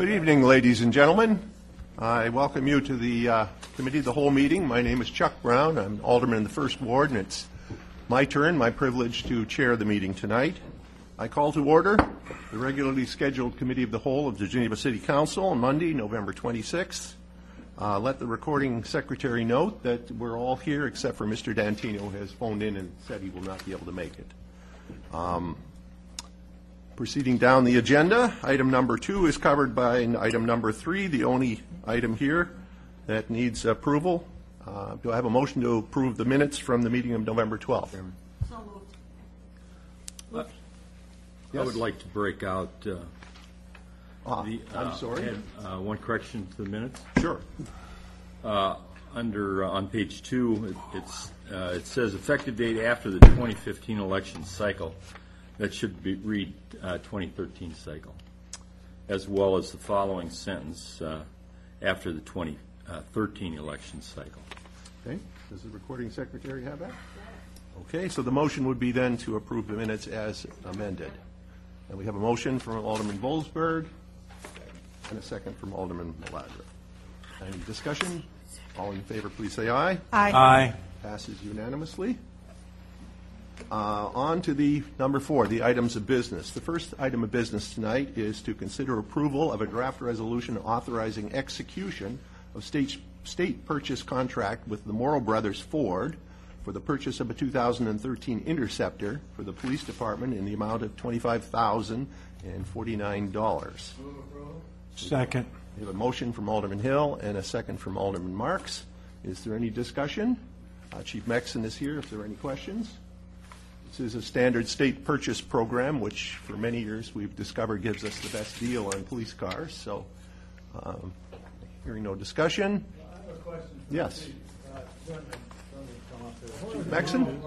Good evening, ladies and gentlemen. I welcome you to the Committee of the Whole meeting. My name is Chuck Brown. I'm Alderman in the First Ward, and it's my turn, my privilege to chair the meeting tonight. I call to order the regularly scheduled Committee of the Whole of the Geneva City Council on Monday, November 26th. Let the recording secretary note that we're all here except for Mr. Dantino, who has phoned in and said he will not be able to make it. Proceeding down the agenda, item number 2 is covered by item number 3, the only item here that needs approval. Do I have a motion to approve the minutes from the meeting of November 12th? So moved. I would like to break out I'm sorry? add, one correction to the minutes. Sure. On page 2, it says effective date after the 2015 election cycle. That should read 2013 cycle, as well as the following sentence after the 2013 election cycle. Okay. Does the recording secretary have that? Okay. So the motion would be then to approve the minutes as amended. And we have a motion from Alderman Volsberg and a second from Alderman Maladra. Any discussion? All in favor, please say aye. Aye. Aye. Passes unanimously. On to the number 4, the items of business. The first item of business tonight is to consider approval of a draft resolution authorizing execution of state purchase contract with the Morrow Brothers Ford for the purchase of a 2013 Interceptor for the police department in the amount of $25,049. Second. We have a motion from Alderman Hill and a second from Alderman Marks. Is there any discussion? Chief Mexon is here if there are any questions. This is a standard state purchase program, which for many years we've discovered gives us the best deal on police cars. So, hearing no discussion. I have a question. Yes. Chief Mexon?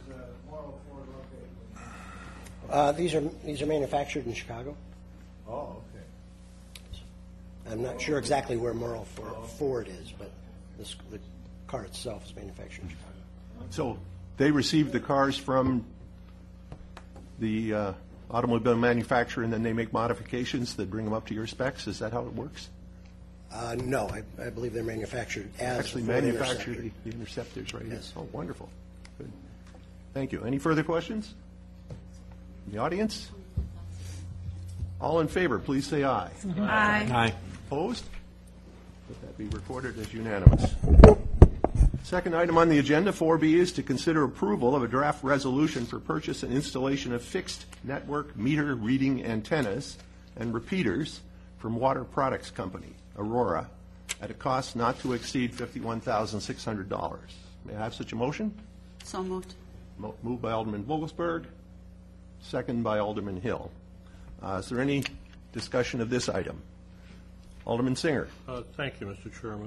These are manufactured in Chicago. Oh, okay. I'm not sure exactly where Morrow Ford is, but the car itself is manufactured in Chicago. So they received the cars from the automobile manufacturer, and then they make modifications that bring them up to your specs? Is that how it works? No, I believe they're manufactured as Actually Ford manufacture Interceptor. the Interceptors right Yes. here. Oh, wonderful. Good. Thank you. Any further questions? In the audience? All in favor, please say aye. Aye. Aye. Opposed? Let that be recorded as unanimous. Second item on the agenda, 4B, is to consider approval of a draft resolution for purchase and installation of fixed network meter reading antennas and repeaters from Water Products Company, Aurora, at a cost not to exceed $51,600. May I have such a motion? So moved. Moved by Alderman Vogelsberg, second by Alderman Hill. Is there any discussion of this item? Alderman Singer. Thank you, Mr. Chairman.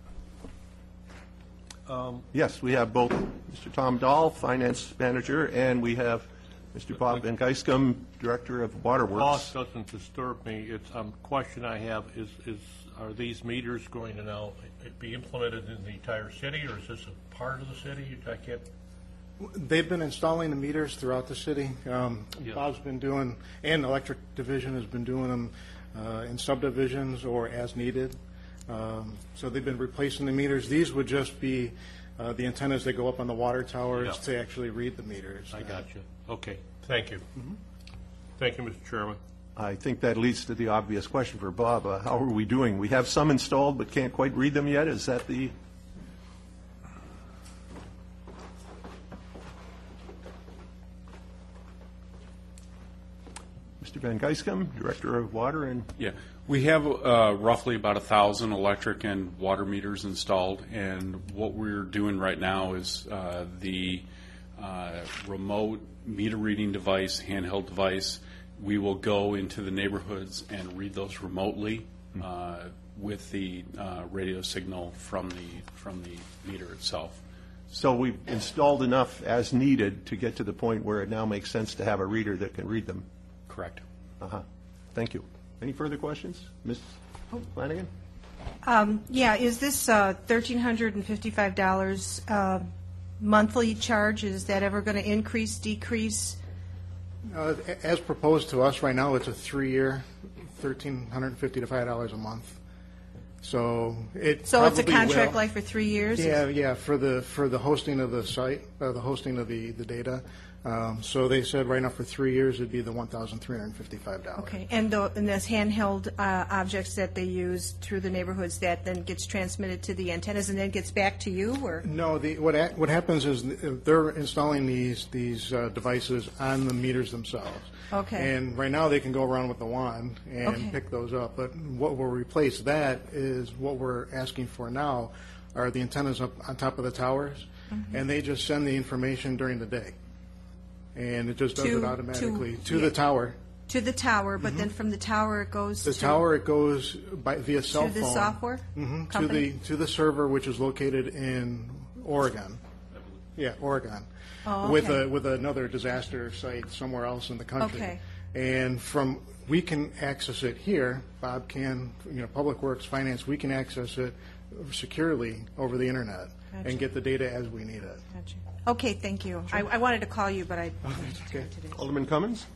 Yes, we have both Mr. Tom Dahl, Finance Manager, and we have Mr. Bob Van Geiskum, Director of Waterworks. Cost doesn't disturb me. It's question I have is are these meters going to now be implemented in the entire city, or is this a part of the city? I can't. They've been installing the meters throughout the city. Bob's been doing, and the electric division has been doing them in subdivisions or as needed. So they've been replacing the meters. These would just be the antennas that go up on the water towers to actually read the meters. I got you. Okay. Thank you. Thank you, Mr. Chairman. I think that leads to the obvious question for Bob. How are we doing? We have some installed but can't quite read them yet. Is that the... Mr. Van Geiskum, Director of Water and... Yeah, we have roughly about 1,000 electric and water meters installed, and what we're doing right now is the remote meter reading device, handheld device. We will go into the neighborhoods and read those remotely with the radio signal from the meter itself. So we've installed enough as needed to get to the point where it now makes sense to have a reader that can read them. Correct. Thank you. Any further questions? Ms. Flanagan? Yeah, is this $1,355 monthly charge? Is that ever going to increase, decrease? As proposed to us right now, it's a 3-year $1,350 to $5 a month. So it So it's a probably contract will. like for 3 years? Yeah, for the hosting of the site, the hosting of the data. So they said right now for 3 years it'd be the $1,355. Okay, and this handheld objects that they use through the neighborhoods, that then gets transmitted to the antennas and then gets back to you, or? No, what happens is they're installing these devices on the meters themselves. Okay. And right now they can go around with the wand and Okay. pick those up. But what will replace that is what we're asking for now are the antennas up on top of the towers, and they just send the information during the day. And it just does To- it automatically to yeah. the tower. To the tower, but then from the tower it goes to? The tower, it goes via cell phone. To the software Mhm, company? to the server, which is located in Oregon. Yeah, Oregon. Oh, With okay. with another disaster site somewhere else in the country. Okay. And we can access it here. Bob can, Public Works, Finance, we can access it securely over the internet Gotcha. and get the data as we need it. Gotcha. Okay, thank you. I wanted to call you, but I that's okay. today. Alderman Cummins?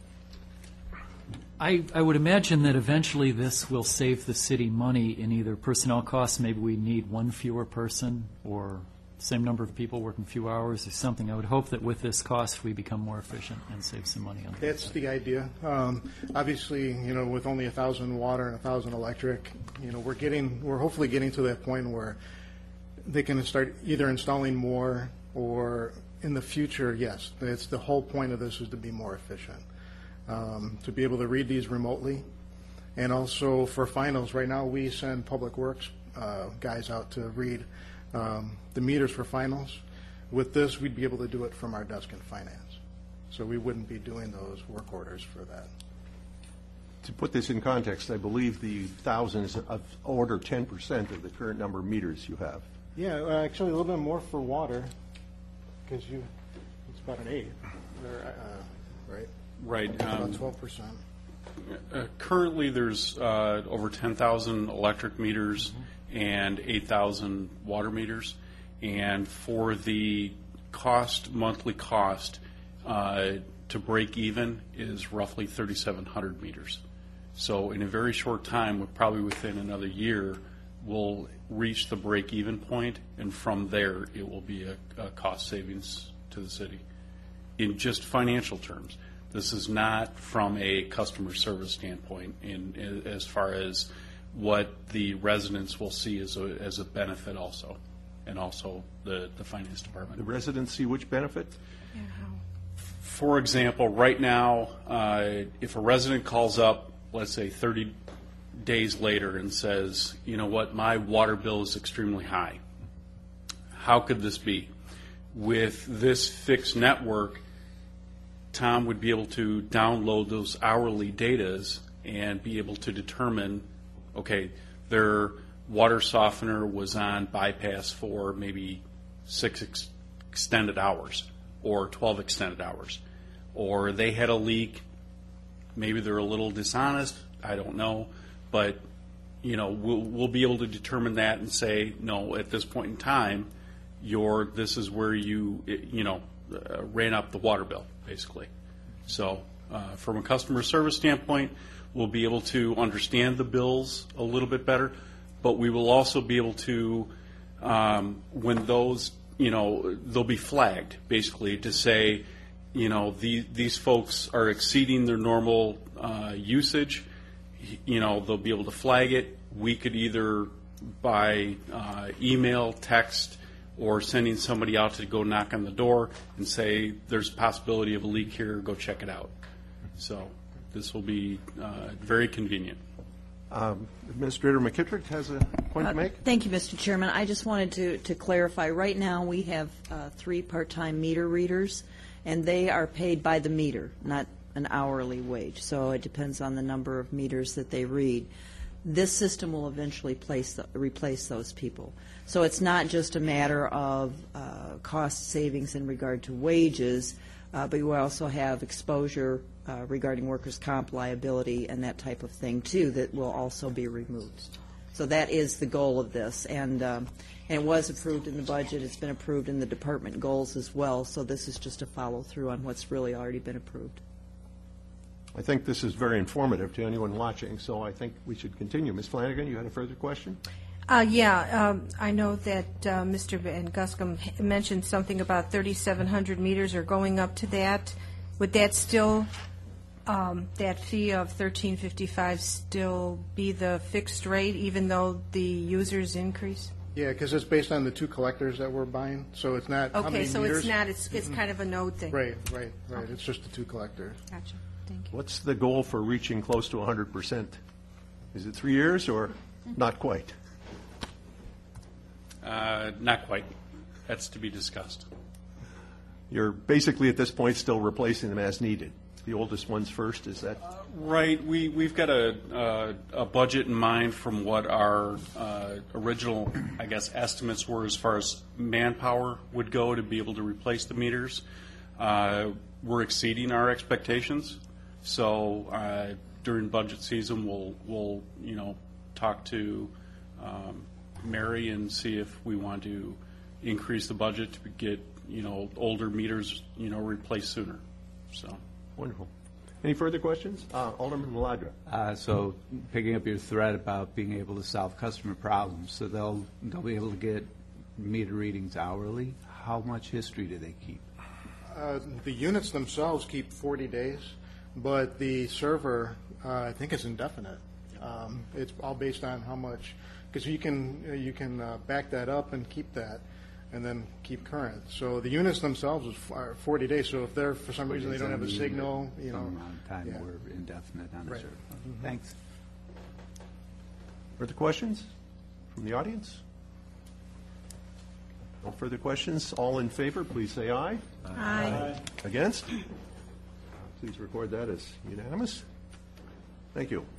I would imagine that eventually this will save the city money in either personnel costs, maybe we need one fewer person, or same number of people working few hours or something. I would hope that with this cost, we become more efficient and save some money on that. That's the idea. Obviously, with only 1,000 water and 1,000 electric, we're hopefully getting to that point where they can start either installing more, or in the future, yes, it's the whole point of this is to be more efficient, to be able to read these remotely. And also for finals, right now we send Public Works guys out to read the meters for finals. With this, we'd be able to do it from our desk in finance. So we wouldn't be doing those work orders for that. To put this in context, I believe the 1,000 is of order 10% of the current number of meters you have. Yeah, actually a little bit more for water, because it's about an 8, right? Right. About 12%. Currently, there's over 10,000 electric meters and 8,000 water meters. And for the monthly cost to break even is roughly 3,700 meters. So in a very short time, probably within another year, we'll reach the break-even point, and from there, it will be a cost savings to the city in just financial terms. This is not from a customer service standpoint as far as what the residents will see as a benefit also, and also the finance department. The residents see which benefit? For example, right now, if a resident calls up, let's say 30 days later and says, you know what, my water bill is extremely high. How could this be? With this fixed network, Tom would be able to download those hourly datas and be able to determine, okay, their water softener was on bypass for maybe 6 extended hours or 12 extended hours, or they had a leak, maybe they're a little dishonest, I don't know, but we'll be able to determine that and say, no, at this point in time, this is where you ran up the water bill, basically. So from a customer service standpoint, we'll be able to understand the bills a little bit better, but we will also be able to, when those, they'll be flagged, basically, to say, these folks are exceeding their normal usage. They'll be able to flag it. We could either by email, text, or sending somebody out to go knock on the door and say, there's a possibility of a leak here, go check it out. So this will be very convenient. Administrator McKittrick has a point to make. Thank you, Mr. Chairman. I just wanted to clarify. Right now, we have 3 part-time meter readers, and they are paid by the meter, not an hourly wage. So it depends on the number of meters that they read. This system will eventually replace those people. So it's not just a matter of cost savings in regard to wages, but you also have exposure regarding workers' comp liability and that type of thing, too, that will also be removed. So that is the goal of this. And it was approved in the budget. It's been approved in the department goals as well. So this is just a follow-through on what's really already been approved. I think this is very informative to anyone watching, so I think we should continue. Ms. Flanagan, you had a further question? I know that Mr. Van Guscom mentioned something about 3,700 meters or going up to that. Would that still, that fee of $13.55 still be the fixed rate, even though the users increase? Yeah, because it's based on the two collectors that we're buying, so it's not how many Okay, so meters. it's not, it's kind of a node thing. Right. It's just the two collectors. Gotcha, thank you. What's the goal for reaching close to 100%? Is it 3 years or not quite? Not quite. That's to be discussed. You're basically at this point still replacing them as needed. The oldest ones first, is that? Right. We've got a budget in mind from what our original, I guess, estimates were as far as manpower would go to be able to replace the meters. We're exceeding our expectations. So during budget season, we'll talk to Mary and see if we want to increase the budget to get older meters replaced sooner. So. Wonderful. Any further questions? Alderman Maladra. So picking up your thread about being able to solve customer problems, so they'll be able to get meter readings hourly. How much history do they keep? The units themselves keep 40 days, but the server, I think, is indefinite. It's all based on how much, because you can back that up and keep that, and then keep current. So the units themselves are 40 days. So if they're, for some reason, they don't have a signal, Some amount of time we're indefinite on a Right. server. Thanks. Further questions from the audience? No further questions. All in favor, please say aye. Aye. Against? Please record that as unanimous. Thank you.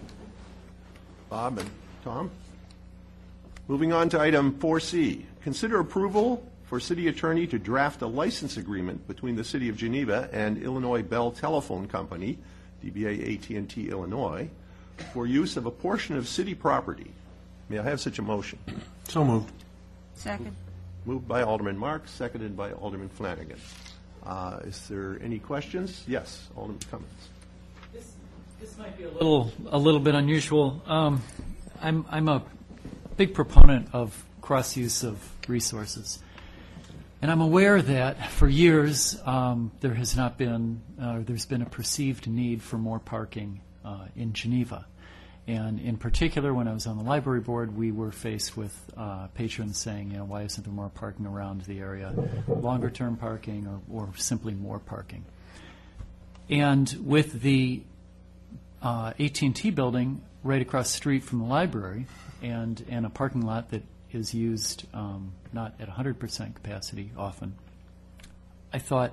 Bob and Tom. Moving on to item 4C. Consider approval for city attorney to draft a license agreement between the City of Geneva and Illinois Bell Telephone Company, DBA AT&T Illinois, for use of a portion of city property. May I have such a motion? So moved. Second. Moved by Alderman Marks, seconded by Alderman Flanagan. Is there any questions? Yes, Alderman Cummins. This might be a little bit unusual. I'm a big proponent of cross-use of resources. And I'm aware that for years there has not been, there's been a perceived need for more parking in Geneva. And in particular, when I was on the library board, we were faced with patrons saying, why isn't there more parking around the area, longer-term parking or simply more parking. And with the AT&T building right across the street from the library and a parking lot that is used not at 100% capacity often, I thought,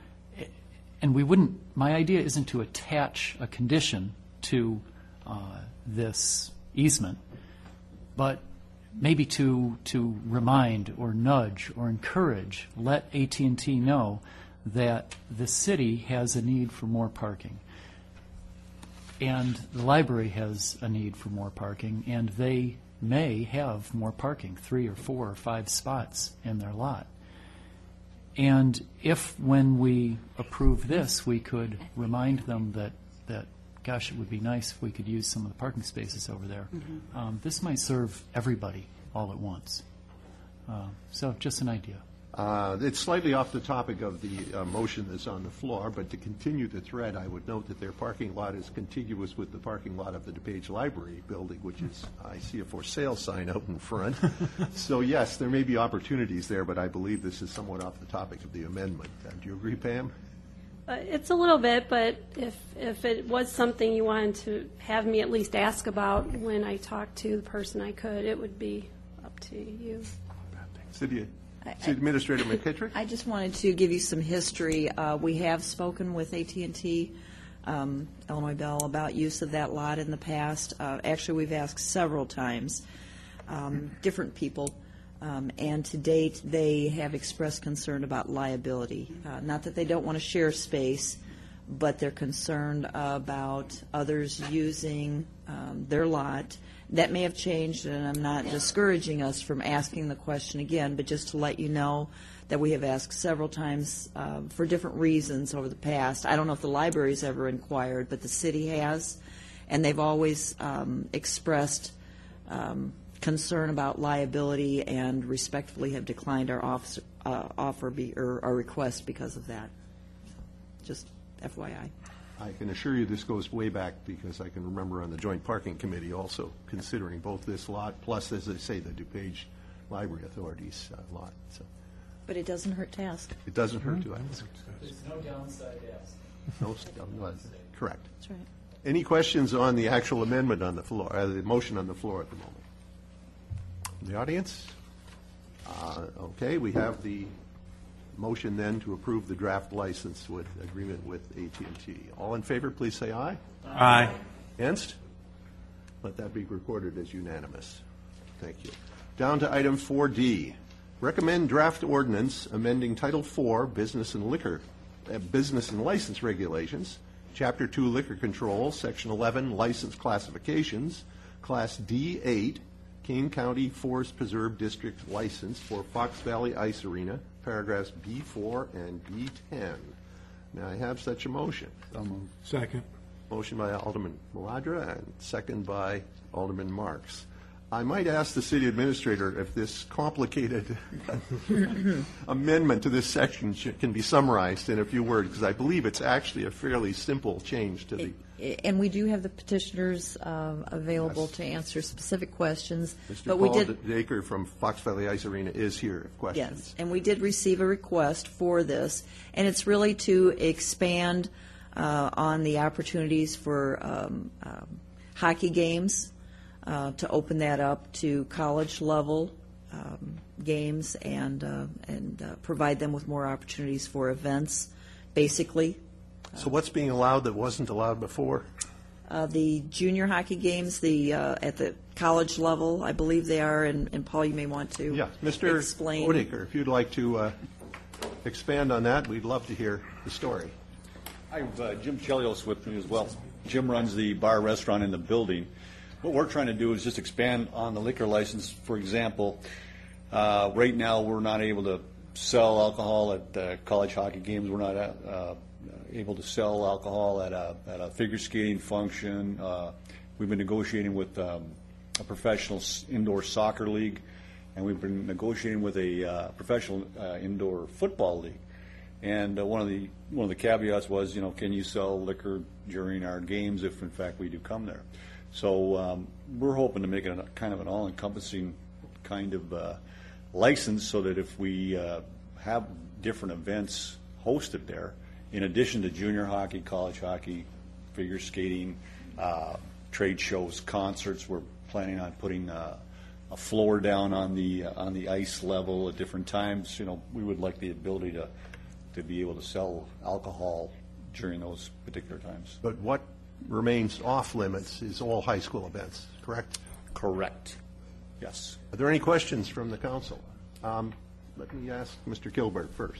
and my idea isn't to attach a condition to this easement, but maybe to remind or nudge or encourage, let AT&T know that the city has a need for more parking. And the library has a need for more parking, and they may have more parking, 3 or 4 or 5 spots in their lot. And if, when we approve this, we could remind them that gosh, it would be nice if we could use some of the parking spaces over there. This might serve everybody all at once. So just an idea. It's slightly off the topic of the motion that's on the floor, but to continue the thread, I would note that their parking lot is contiguous with the parking lot of the DuPage Library building, which is, I see a for sale sign out in front. So yes, there may be opportunities there, but I believe this is somewhat off the topic of the amendment. Do you agree, Pam? It's a little bit, but if it was something you wanted to have me at least ask about when I talked to the person I could, it would be up to you. City Administrator McKittrick? I just wanted to give you some history. We have spoken with AT&T, Illinois Bell, about use of that lot in the past. Actually, we've asked several times, different people, and to date they have expressed concern about liability. Not that they don't want to share space, but they're concerned about others using their lot, That may have changed, and I'm not discouraging us from asking the question again, but just to let you know that we have asked several times for different reasons over the past. I don't know if the library's ever inquired, but the city has, and they've always expressed concern about liability and respectfully have declined our our request because of that. Just FYI. I can assure you this goes way back because I can remember on the Joint Parking Committee also considering both this lot plus, as I say, the DuPage Library Authority's lot. So But it doesn't hurt to ask. it doesn't hurt to ask. There's no downside to ask. No, correct. That's right. Any questions on the actual amendment on the floor, the motion on the floor at the moment? The audience? Okay, we have the motion then to approve the draft license with agreement with AT&T. All in favor, please say aye. Aye. Against? Let that be recorded as unanimous. Thank you. Down to item 4D. Recommend draft ordinance amending Title IV Business and License Regulations, Chapter 2 Liquor Control, Section 11 License Classifications, Class D8, Kane County Forest Preserve District License for Fox Valley Ice Arena, paragraphs B4 and B10. May I have such a motion? Second. Motion by Alderman Maladra and second by Alderman Marks. I might ask the city administrator if this complicated amendment to this section can be summarized in a few words, because I believe it's actually a fairly simple change to the... And we do have the petitioners available Yes. to answer specific questions. Mr. But Paul we did, Dacre from Fox Valley Ice Arena is here if questions. yes, and we did receive a request for this, and it's really to expand on the opportunities for hockey games, to open that up to college level games and provide them with more opportunities for events, basically. So what's being allowed that wasn't allowed before? The junior hockey games, at the college level, I believe they are, and Paul, you may want to Yeah, Mr. explain. Odeker, if you'd like to expand on that, we'd love to hear the story. I have Jim Chelios with me as well. Jim runs the bar restaurant in the building. What we're trying to do is just expand on the liquor license. For example, right now we're not able to sell alcohol at college hockey games. We're not able to sell alcohol at a figure skating function. We've been negotiating with a professional indoor soccer league, and we've been negotiating with a professional indoor football league. And one of the caveats was, can you sell liquor during our games if in fact we do come there? So we're hoping to make it kind of an all-encompassing kind of license, so that if we have different events hosted there, in addition to junior hockey, college hockey, figure skating, trade shows, concerts, we're planning on putting a floor down on the ice level at different times. We would like the ability to be able to sell alcohol during those particular times. But what remains off limits is all high school events, correct? Correct. Yes. Are there any questions from the council? Let me ask Mr. Gilbert first.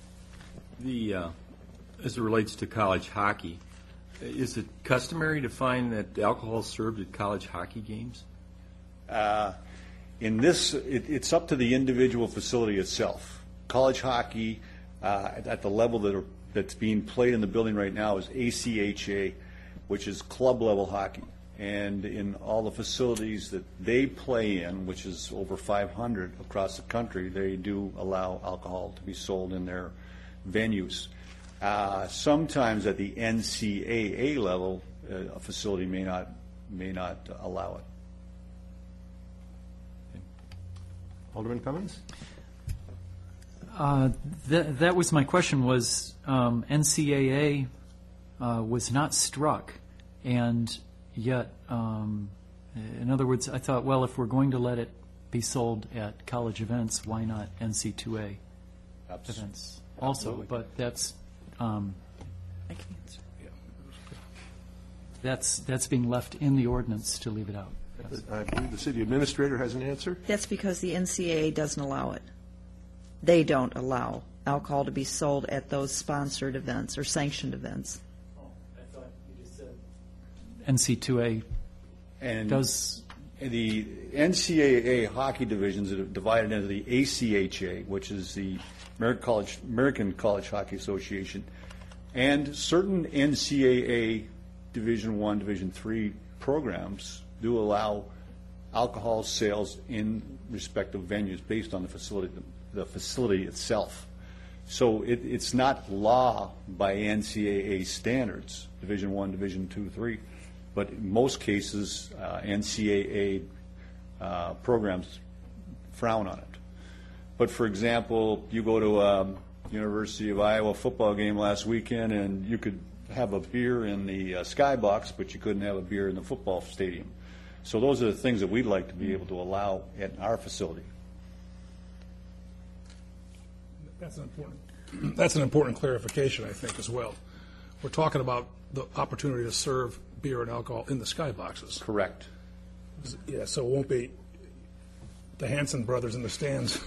As it relates to college hockey, is it customary to find that alcohol is served at college hockey games? In this, it's up to the individual facility itself. College hockey, at the level that's being played in the building right now, is ACHA, which is club level hockey. And in all the facilities that they play in, which is over 500 across the country, they do allow alcohol to be sold in their venues. Sometimes at the NCAA level, a facility may not allow it. Alderman Cummins? That was my question. Was NCAA was not struck, and yet, in other words, I thought, well, if we're going to let it be sold at college events, why not NC2A events also? Absolutely. But that's I can answer. that's being left in the ordinance to leave it out. I believe the city administrator has an answer. That's because the NCAA doesn't allow it. They don't allow alcohol to be sold at those sponsored events or sanctioned events. I thought you just said NC2A And does the NCAA hockey divisions are divided into the ACHA, which is the American College Hockey Association, and certain NCAA Division I, Division III programs do allow alcohol sales in respective venues based on the facility itself. So it's not law by NCAA standards, Division I, Division II, III, but in most cases, NCAA programs frown on it. But for example, you go to a University of Iowa football game last weekend and you could have a beer in the skybox, but you couldn't have a beer in the football stadium. So those are the things that we'd like to be able to allow at our facility. That's an important clarification, I think, as well. We're talking about the opportunity to serve beer and alcohol in the skyboxes. Correct. Yeah, so it won't be the Hanson brothers in the stands.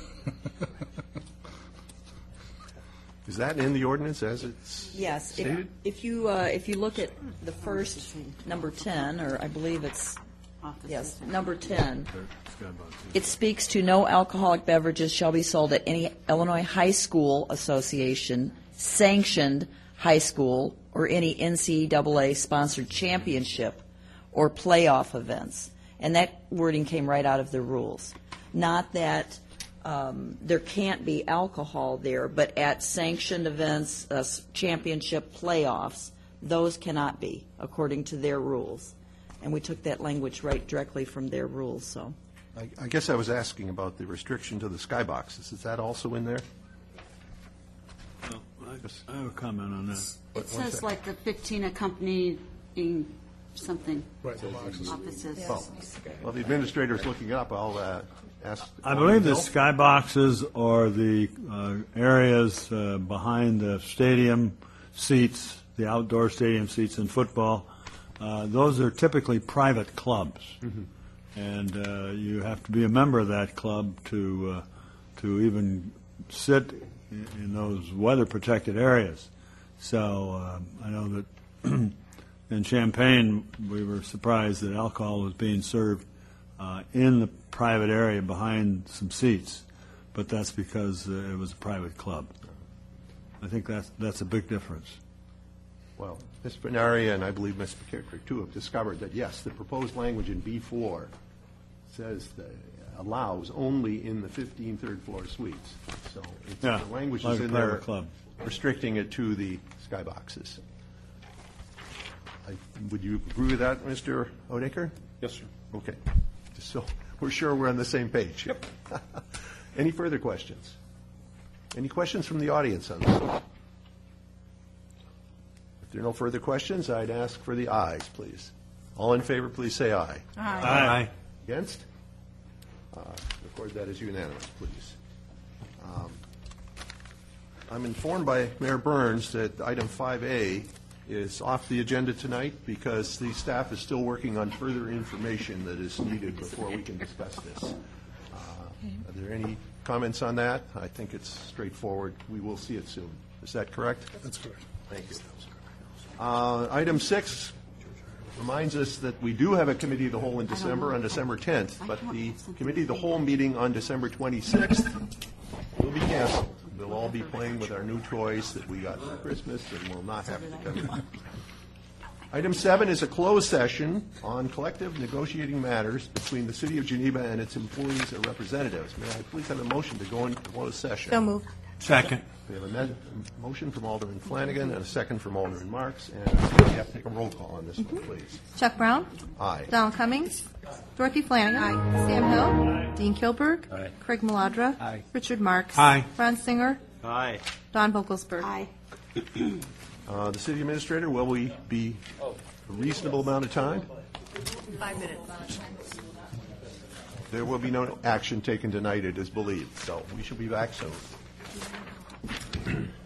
Is that in the ordinance as it's Yes. stated? If you look at the first, number 10, or I believe it's, yes, number 10, it speaks to no alcoholic beverages shall be sold at any Illinois High School Association sanctioned high school or any NCAA-sponsored championship or playoff events. And that wording came right out of the rules. Not that there can't be alcohol there, but at sanctioned events, championship playoffs, those cannot be, according to their rules. And we took that language right directly from their rules, so. I guess I was asking about the restriction to the skyboxes. Is that also in there? I have a comment on that. It says like the 15 accompanying something. Right, the boxes. Offices. Well, the administrator's looking up. I'll ask. I believe the skyboxes are the areas behind the stadium seats, the outdoor stadium seats in football. Those are typically private clubs. Mm-hmm. And you have to be a member of that club to even sit in those weather-protected areas. So I know that in Champaign we were surprised that alcohol was being served in the private area behind some seats, but that's because it was a private club. I think that's a big difference. Well, Ms. Benaria and I believe Ms. McKirkrick, too, have discovered that, yes, the proposed language in B4 says that allows only in the 15 third-floor suites. So the language is in there restricting it to the skyboxes. Would you agree with that, Mr. Odeker? Yes, sir. Okay. Just so we're sure we're on the same page. Yep. Any further questions? Any questions from the audience on this? If there are no further questions, I'd ask for the ayes, please. All in favor, please say aye. Aye. Aye. Against? Record that as unanimous, please. I'm informed by Mayor Burns that item 5A is off the agenda tonight because the staff is still working on further information that is needed before we can discuss this. Are there any comments on that? I think it's straightforward. We will see it soon. Is that correct? That's correct. Thank you. Item 6 reminds us that we do have a committee of the whole in December, on December 10th, but the committee of the whole meeting on December 26th will be canceled. We'll all be playing with our new toys that we got for Christmas and will not have to come in. Item 7 is a closed session on collective negotiating matters between the City of Geneva and its employees or representatives. May I please have a motion to go into closed session? So moved. Second. We have a motion from Alderman Flanagan and a second from Alderman Marks, and we have to take a roll call on this one, please. Chuck Brown? Aye. Donald Cummings? Dorothy Flanagan? Aye. Sam Hill? Dean Kilberg? Aye. Craig Maladra? Aye. Richard Marks? Aye. Ron Singer? Aye. Don Vogelsberg? Aye. The city administrator, will we be a reasonable amount of time? 5 minutes. There will be no action taken tonight, it is believed, so we shall be back soon.